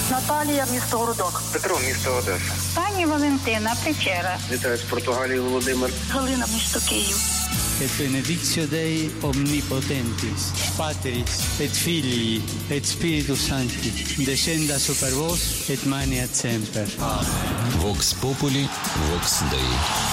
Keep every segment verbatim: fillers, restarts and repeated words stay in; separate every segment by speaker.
Speaker 1: Наталія, місто Городок.
Speaker 2: Петро, місто Одеса.
Speaker 3: Пані Валентина, Печера.
Speaker 2: Вітаю з Португалії, Володимир.
Speaker 1: Галина, місто Київ.
Speaker 4: Et benedictio Dei omnipotentis, Patris et Filii et Spiritus Sancti, descenda super vos et maniat semper. Amen.
Speaker 5: Vox populi, vox Dei.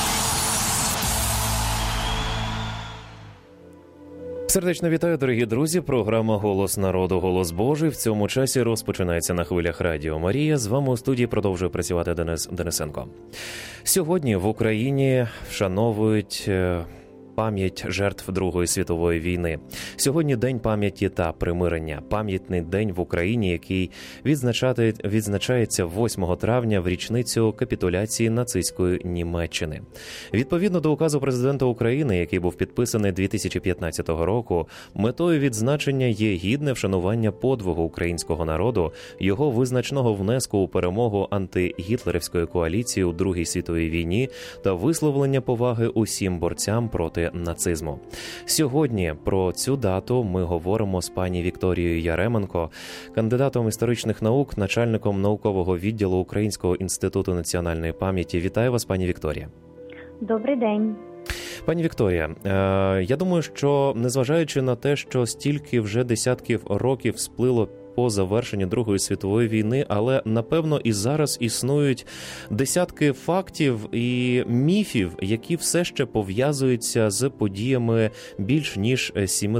Speaker 6: Сердечно вітаю, дорогі друзі. Програма «Голос народу. Голос Божий» в цьому часі розпочинається на хвилях Радіо Марія. З вами у студії продовжує працювати Денис Денисенко. Сьогодні в Україні вшановують пам'ять жертв Другої світової війни. Сьогодні День пам'яті та примирення. Пам'ятний день в Україні, який відзначається восьмого травня в річницю капітуляції нацистської Німеччини. Відповідно до указу президента України, який був підписаний дві тисячі п'ятнадцятого року, метою відзначення є гідне вшанування подвигу українського народу, його визначного внеску у перемогу антигітлерівської коаліції у Другій світовій війні та висловлення поваги усім борцям проти нацизму. Сьогодні про цю дату ми говоримо з пані Вікторією Яременко, кандидатом історичних наук, начальником наукового відділу Українського інституту національної пам'яті. Вітаю вас, пані Вікторія.
Speaker 7: Добрий день.
Speaker 6: Пані Вікторія, я думаю, що незважаючи на те, що стільки вже десятків років сплило по завершенню Другої світової війни, але, напевно, і зараз існують десятки фактів і міфів, які все ще пов'язуються з подіями більш ніж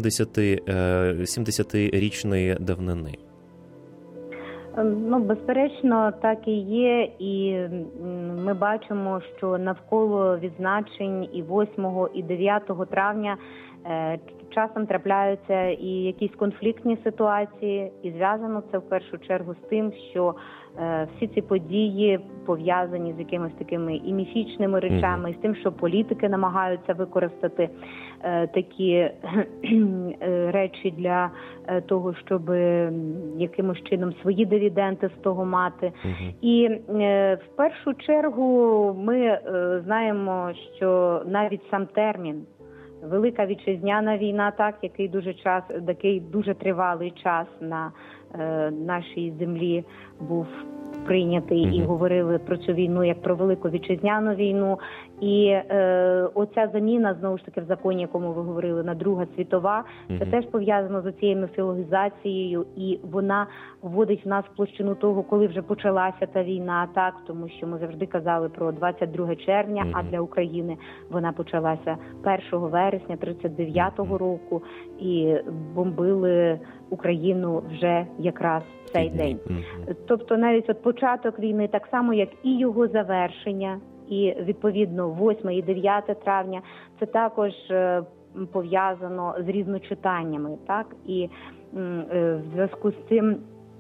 Speaker 6: сімдесятирічної давнини.
Speaker 7: Ну, безперечно, так і є, і ми бачимо, що навколо відзначень і восьмого, і дев'ятого травня часом трапляються і якісь конфліктні ситуації, і зв'язано це в першу чергу з тим, що е, всі ці події пов'язані з якимись такими і міфічними речами, і з тим, що політики намагаються використати е, такі е, речі для е, того, щоб е, якимось чином свої дивіденди з того мати. Uh-huh. І е, в першу чергу ми е, знаємо, що навіть сам термін Велика Вітчизняна війна, так, який дуже час, такий дуже тривалий час на е, нашій землі був прийнятий, mm-hmm. і говорили про цю війну як про Велику Вітчизняну війну. І е, оця заміна, знову ж таки, в законі, якому ви говорили, на Друга світова, mm-hmm. це теж пов'язано з цією міфологізацією, і вона вводить в нас в площину того, коли вже почалася та війна, так, тому що ми завжди казали про двадцять друге червня, mm-hmm. а для України вона почалася першого вересня тридцять дев'ятого року, і бомбили Україну вже якраз цей день. Mm-hmm. Тобто навіть от початок війни, так само як і його завершення, і відповідно восьме і дев'яте травня, це також е, пов'язано з різночитаннями, так? І е, в зв'язку з цим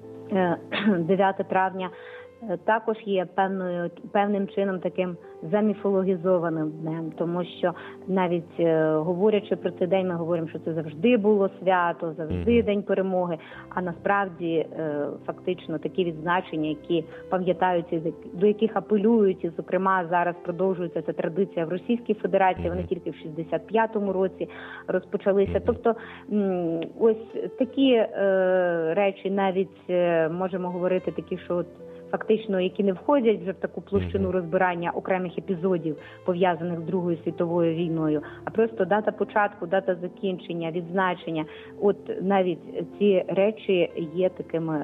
Speaker 7: е, дев'яте травня е, також є певною, певним чином таким заміфологізованим днем, тому що навіть е, говорячи про цей день, ми говоримо, що це завжди було свято, завжди mm-hmm. День перемоги, а насправді е, фактично такі відзначення, які пам'ятаються, до яких апелюють, і зокрема зараз продовжується ця традиція в Російській Федерації, mm-hmm. вони тільки в шістдесят п'ятому році розпочалися. Mm-hmm. Тобто м, ось такі е, речі навіть е, можемо говорити такі, що от фактично, які не входять вже в таку площину розбирання окремих епізодів, пов'язаних з Другою світовою війною, а просто дата початку, дата закінчення, відзначення. От навіть ці речі є такими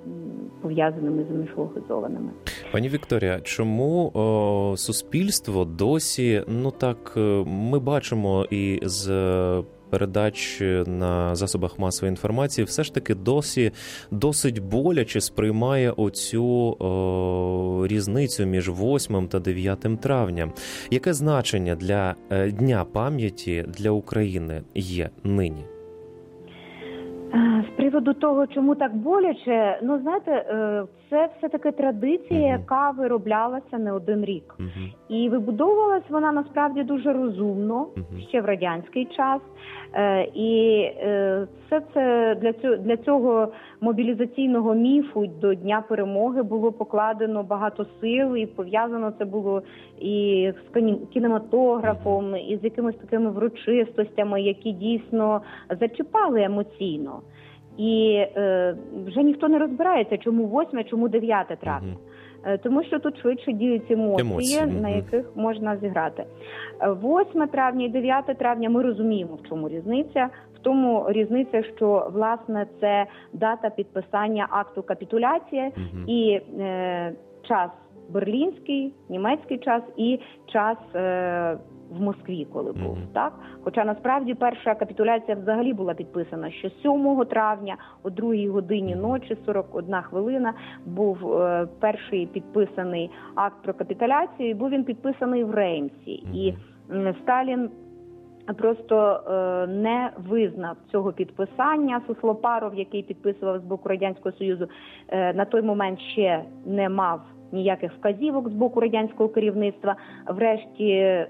Speaker 7: пов'язаними з міфологізованими.
Speaker 6: Пані Вікторія, чому о, суспільство досі, ну так, ми бачимо і з передач на засобах масової інформації, все ж таки досі досить боляче сприймає оцю о, різницю між восьмим та дев'ятим травням. Яке значення для е, Дня пам'яті для України є нині?
Speaker 7: З приводу того, чому так боляче, ну, знаєте, це все-таки традиція, uh-huh. яка вироблялася не один рік. Uh-huh. І вибудовувалась вона, насправді, дуже розумно, uh-huh. ще в радянський час. І все це для цього, для цього мобілізаційного міфу до Дня перемоги було покладено багато сил, і пов'язано це було і з кінематографом, і з якимись такими врочистостями, які дійсно зачіпали емоційно. І е, вже ніхто не розбирається, чому восьме, чому дев'яте травня. Угу. Тому що тут швидше діють емоції, емоції. на яких можна зіграти. восьме травня і дев'яте травня ми розуміємо, в чому різниця. В тому різниця, що, власне, це дата підписання акту капітуляції угу. і е, час берлінський, німецький час і час е, в Москві, коли був. Mm-hmm. так? Хоча насправді перша капітуляція взагалі була підписана, що сьомого травня о другій годині ночі, сорок одна хвилина, був е, перший підписаний акт про капітуляцію, і був він підписаний в Реймсі. Mm-hmm. І е, Сталін просто е, не визнав цього підписання. Суслопаров, який підписував з боку Радянського Союзу, е, на той момент ще не мав ніяких вказівок з боку радянського керівництва. Врешті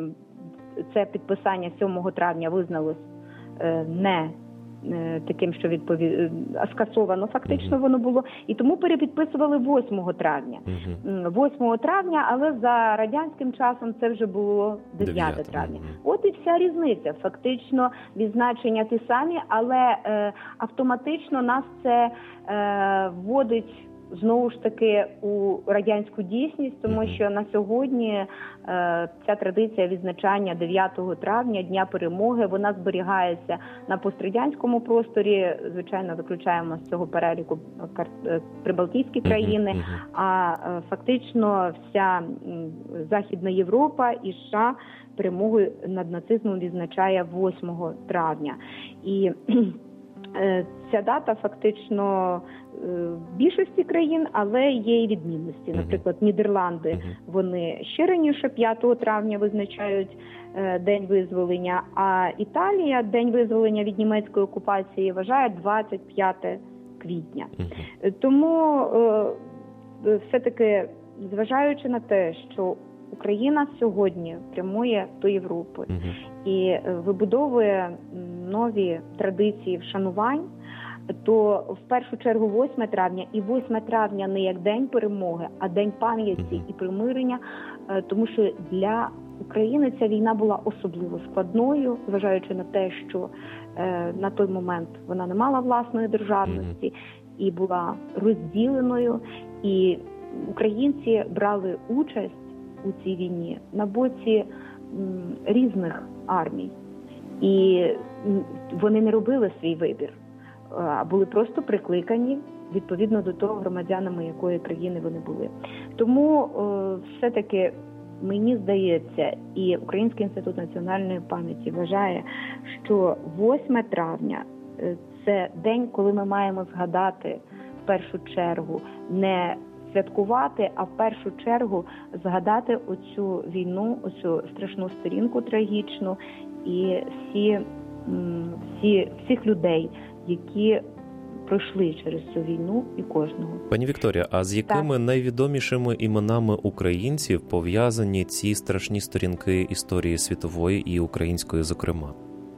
Speaker 7: це підписання сьомого травня визналось не таким, що відпові... скасовано фактично воно було. І тому перепідписували восьмого травня. восьмого травня, але за радянським часом це вже було дев'яте травня. От і вся різниця. Фактично відзначення ті самі, але е, автоматично нас це е, вводить знову ж таки у радянську дійсність, тому що на сьогодні е, ця традиція відзначання дев'ятого травня, Дня Перемоги, вона зберігається на пострадянському просторі. Звичайно, виключаємо з цього переліку прибалтійські країни, а е, фактично вся м, Західна Європа і США перемогу над нацизмом відзначає восьмого травня. І ця дата фактично в більшості країн, але є і відмінності. Наприклад, Нідерланди, вони ще раніше п'ятого травня визначають День визволення, а Італія День визволення від німецької окупації вважає двадцять п'яте квітня. Тому все-таки, зважаючи на те, що Україна сьогодні прямує до Європи uh-huh. і вибудовує нові традиції вшанувань, то в першу чергу восьме травня, і восьме травня не як День перемоги, а День пам'яті uh-huh. і примирення, тому що для України ця війна була особливо складною, зважаючи на те, що е, на той момент вона не мала власної державності uh-huh. і була розділеною, і українці брали участь у цій війні на боці м, різних армій. І м, вони не робили свій вибір, а були просто прикликані відповідно до того, громадянами якої країни вони були. Тому е, все-таки мені здається, і Український інститут національної пам'яті вважає, що восьме травня е, це день, коли ми маємо згадати в першу чергу не святкувати, а в першу чергу згадати оцю війну, оцю страшну сторінку трагічну і всі, всі, всіх людей, які пройшли через цю війну, і кожного.
Speaker 6: Пані Вікторія, а з якими так. найвідомішими іменами українців пов'язані ці страшні сторінки історії світової і української, зокрема?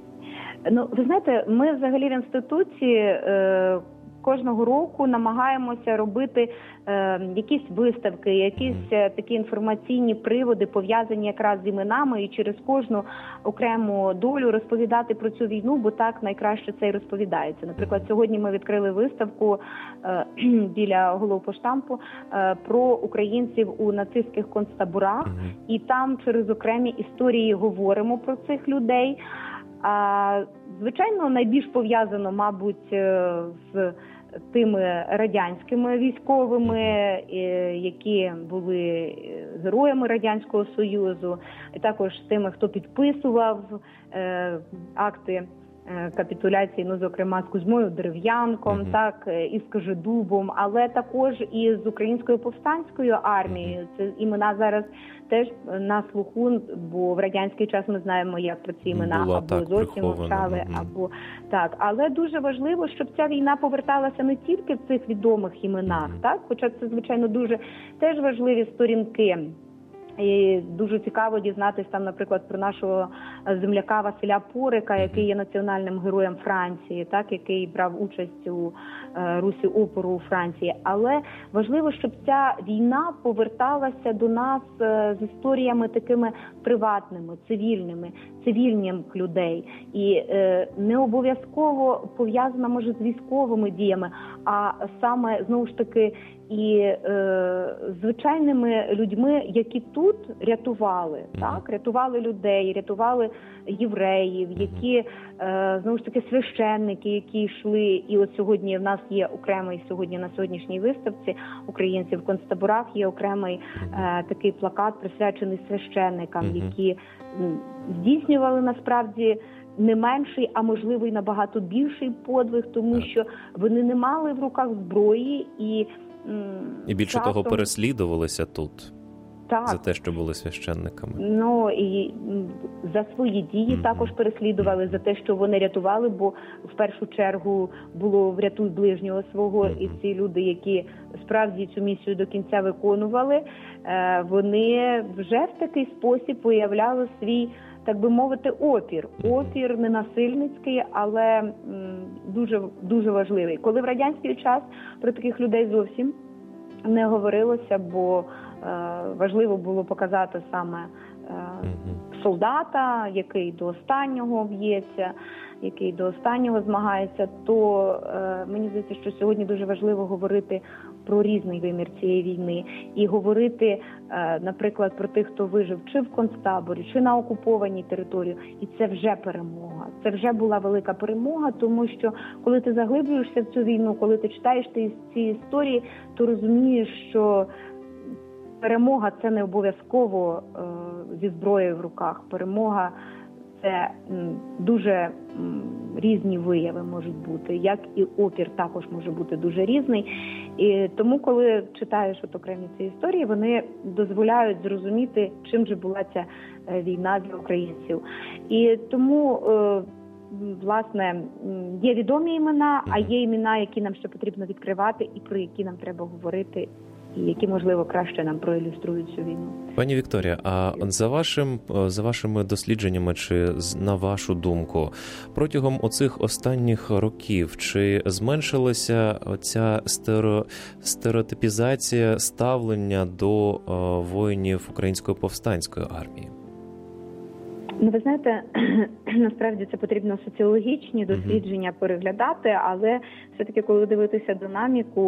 Speaker 7: Ну, ви знаєте, ми взагалі в інституті е, кожного року намагаємося робити е, якісь виставки, якісь е, такі інформаційні приводи, пов'язані якраз з іменами, і через кожну окрему долю розповідати про цю війну, бо так найкраще це і розповідається. Наприклад, сьогодні ми відкрили виставку е, біля головпоштампу е, про українців у нацистських концтаборах, і там через окремі історії говоримо про цих людей. А, звичайно, найбільш пов'язано, мабуть, з тими радянськими військовими, які були героями Радянського Союзу, і також з тими, хто підписував е, акти капітуляції, ну, зокрема, з Кузьмою Дерев'янком, mm-hmm. так, і з Кожедубом, але також і з Українською повстанською армією. Це імена зараз теж на слуху, бо в радянський час ми знаємо, як про ці імена
Speaker 6: Була
Speaker 7: або
Speaker 6: так
Speaker 7: зовсім мовчали, mm-hmm. або так. Але дуже важливо, щоб ця війна поверталася не тільки в цих відомих іменах, mm-hmm. так, хоча це, звичайно, дуже теж важливі сторінки І дуже цікаво дізнатися там, наприклад, про нашого земляка Василя Порика, який є національним героєм Франції, так, який брав участь у е, русі опору у Франції. Але важливо, щоб ця війна поверталася до нас е, з історіями такими приватними, цивільними, цивільних людей. І е, не обов'язково пов'язана, може, з військовими діями, а саме, знову ж таки, і е, звичайними людьми, які тут рятували, mm-hmm. так, рятували людей, рятували євреїв, які, е, знову ж таки, священники, які йшли, і от сьогодні в нас є окремий, сьогодні на сьогоднішній виставці українців в концтаборах є окремий е, такий плакат, присвячений священникам, mm-hmm. які м, здійснювали насправді не менший, а можливо й набагато більший подвиг, тому що вони не мали в руках зброї і
Speaker 6: І більше
Speaker 7: часом...
Speaker 6: того, переслідувалися тут
Speaker 7: так.
Speaker 6: за те, що були священниками.
Speaker 7: Ну, і за свої дії mm-hmm. також переслідували, за те, що вони рятували, бо в першу чергу було «врятуй ближнього свого», mm-hmm. і ці люди, які справді цю місію до кінця виконували, вони вже в такий спосіб виявляли свій, так би мовити, опір. Опір не насильницький, але м, дуже, дуже важливий. Коли в радянський час про таких людей зовсім не говорилося, бо е, важливо було показати саме е, солдата, який до останнього б'ється, який до останнього змагається, то е, мені здається, що сьогодні дуже важливо говорити про різний вимір цієї війни і говорити, е, наприклад, про тих, хто вижив чи в концтаборі, чи на окупованій території. І це вже перемога. Це вже була велика перемога, тому що коли ти заглиблюєшся в цю війну, коли ти читаєш ці, ці історії, то розумієш, що перемога – це не обов'язково е, зі зброєю в руках. Перемога – це м, дуже м, різні вияви можуть бути, як і опір також може бути дуже різний. І тому, коли читаєш от окремі ці історії, вони дозволяють зрозуміти, чим же була ця війна для українців. І тому, е, власне, є відомі імена, а є імена, які нам ще потрібно відкривати і про які нам треба говорити, і які, можливо, краще нам проілюструють цю війну.
Speaker 6: Пані Вікторія, а за вашим, за вашими дослідженнями, чи на вашу думку, протягом оцих останніх років, чи зменшилася оця стерео, стереотипізація ставлення до о, воїнів Української повстанської армії?
Speaker 7: Ну, ви знаєте, насправді це потрібно соціологічні дослідження переглядати, але все-таки, коли дивитися динаміку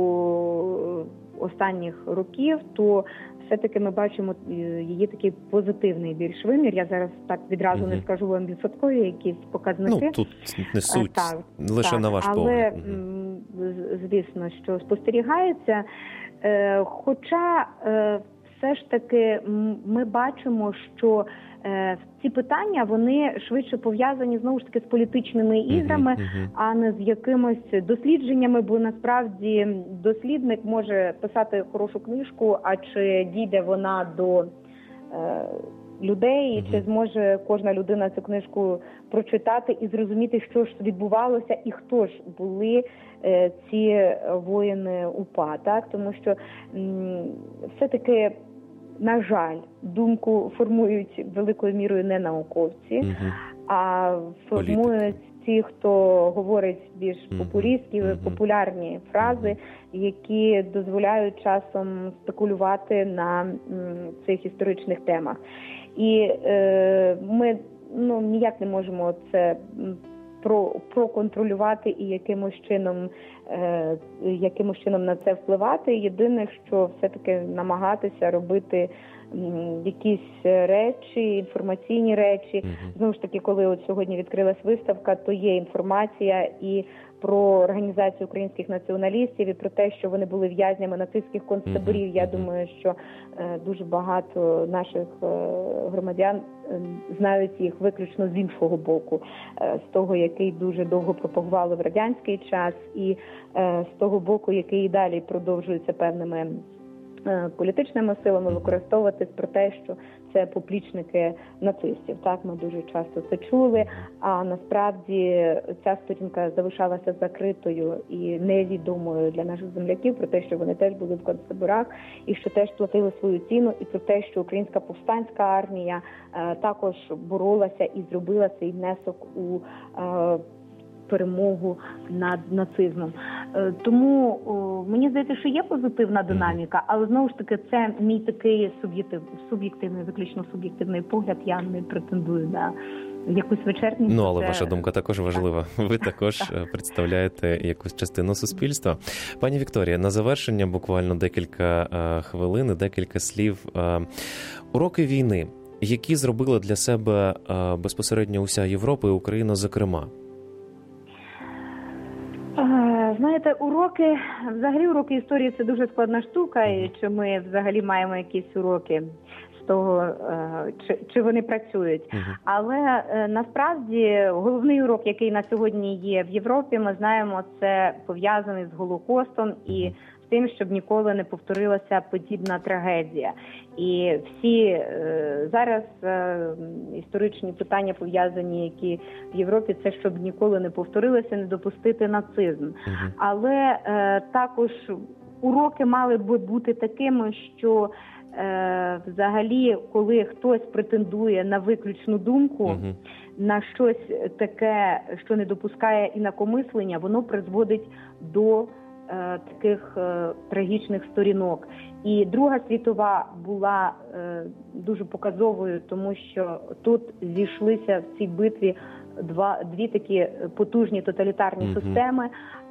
Speaker 7: останніх років, то все-таки ми бачимо її такий позитивний більш вимір. Я зараз так відразу uh-huh. не скажу вам відсоткові якісь показники.
Speaker 6: Ну, тут не суть, а, так, лише так, на ваш
Speaker 7: але,
Speaker 6: погляд.
Speaker 7: Але, звісно, що спостерігається. Е, хоча е, все ж таки ми бачимо, що е, ці питання, вони швидше пов'язані, знову ж таки, з політичними іграми, uh-huh, uh-huh. а не з якимось дослідженнями, бо насправді дослідник може писати хорошу книжку, а чи дійде вона до е, людей, uh-huh. чи зможе кожна людина цю книжку прочитати і зрозуміти, що ж відбувалося і хто ж були е, ці воїни УПА, так? Тому що м, все-таки, на жаль, думку формують великою мірою не науковці, uh-huh. а формують ті, хто говорить більш популістські, uh-huh. популярні фрази, які дозволяють часом спекулювати на м, цих історичних темах. І е, ми ну, ніяк не можемо це про, проконтролювати і якимось чином, е, якимось чином на це впливати. Єдине, що все-таки намагатися робити м, якісь речі, інформаційні речі. Mm-hmm. Знову ж таки, коли от сьогодні відкрилась виставка, то є інформація і про організацію українських націоналістів, і про те, що вони були в'язнями нацистських концтаборів. Mm-hmm. Я думаю, що е, дуже багато наших е, громадян е, знають їх виключно з іншого боку, е, з того, який дуже довго пропагували в радянський час, і е, з того боку, який і далі продовжується певними політичними силами використовуватись про те, що це поплічники нацистів. Так, ми дуже часто це чули, а насправді ця сторінка залишалася закритою і невідомою для наших земляків про те, що вони теж були в концтаборах і що теж платили свою ціну, і про те, що українська повстанська армія е, також боролася і зробила свій внесок у е, перемогу над нацизмом. Тому о, мені здається, що є позитивна динаміка, але знову ж таки це мій такий суб'єктив, суб'єктивний, виключно суб'єктивний погляд. Я не претендую на якусь вечерність.
Speaker 6: Ну, але
Speaker 7: це...
Speaker 6: ваша думка також важлива. Ви також представляєте якусь частину суспільства. Пані Вікторія, на завершення буквально декілька е, хвилин, декілька слів. Е, уроки війни, які зробила для себе е, безпосередньо уся Європа і Україна, зокрема?
Speaker 7: Знаєте, уроки, взагалі уроки історії – це дуже складна штука, і чи ми взагалі маємо якісь уроки з того, чи, чи вони працюють. Uh-huh. Але насправді головний урок, який на сьогодні є в Європі, ми знаємо, це пов'язаний з Голокостом і з тим, щоб ніколи не повторилася подібна трагедія. І всі е, зараз е, історичні питання пов'язані, які в Європі, це щоб ніколи не повторилося, не допустити нацизм. Uh-huh. Але е, також уроки мали б бути такими, що е, взагалі, коли хтось претендує на виключну думку, uh-huh. на щось таке, що не допускає інакомислення, воно призводить до е, таких е, трагічних сторінок. І Друга світова була е, дуже показовою, тому що тут зійшлися в цій битві два, дві такі потужні тоталітарні mm-hmm. системи,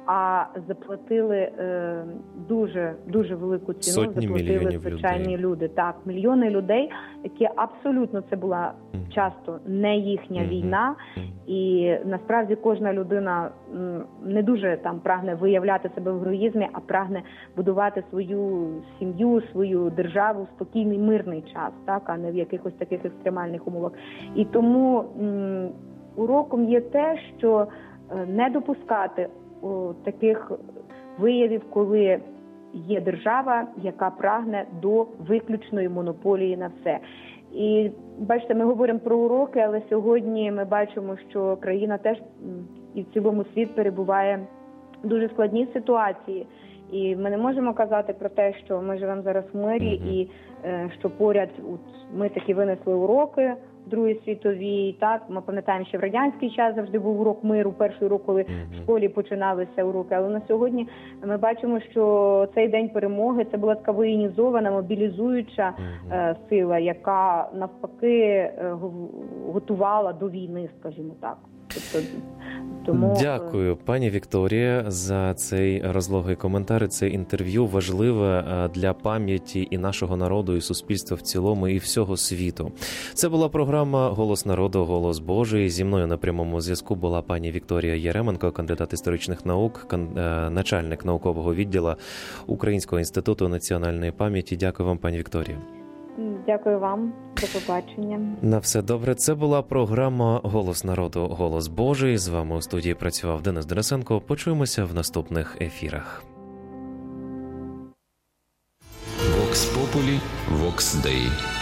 Speaker 7: а заплатили е, дуже, дуже велику ціну,
Speaker 6: Сотні
Speaker 7: заплатили звичайні людей. люди. Так, мільйони людей, які абсолютно, це була mm-hmm. часто не їхня mm-hmm. війна, mm-hmm. і насправді кожна людина м, не дуже там прагне виявляти себе в героїзмі, а прагне будувати свою сім'ю, свою державу в спокійний, мирний час, так, а не в якихось таких екстремальних умовах. І тому м, уроком є те, що не допускати о, таких виявів, коли є держава, яка прагне до виключної монополії на все. І, бачите, ми говоримо про уроки, але сьогодні ми бачимо, що країна теж і в цілому світ перебуває в дуже складній ситуації. І ми не можемо казати про те, що ми живемо зараз в мирі, mm-hmm. і е, що поряд от, ми таки винесли уроки в Другій світовій. Так, ми пам'ятаємо, що в радянський час завжди був урок миру, перший урок, коли mm-hmm. в школі починалися уроки. Але на сьогодні ми бачимо, що цей день перемоги – це була така воєнізована, мобілізуюча mm-hmm. е, сила, яка навпаки е, готувала до війни, скажімо так. Тобто, тому...
Speaker 6: Дякую, пані Вікторія, за цей розлогий коментар, це інтерв'ю важливе для пам'яті і нашого народу, і суспільства в цілому, і всього світу. Це була програма «Голос народу. Голос Божий». Зі мною на прямому зв'язку була пані Вікторія Єременко, кандидат історичних наук, начальник наукового відділу Українського інституту національної пам'яті. Дякую вам, пані Вікторія.
Speaker 7: Дякую вам. До побачення.
Speaker 6: На все добре. Це була програма «Голос народу. Голос Божий». З вами у студії працював Денис Денисенко. Почуємося в наступних ефірах.
Speaker 5: Vox Populi, Vox Dei.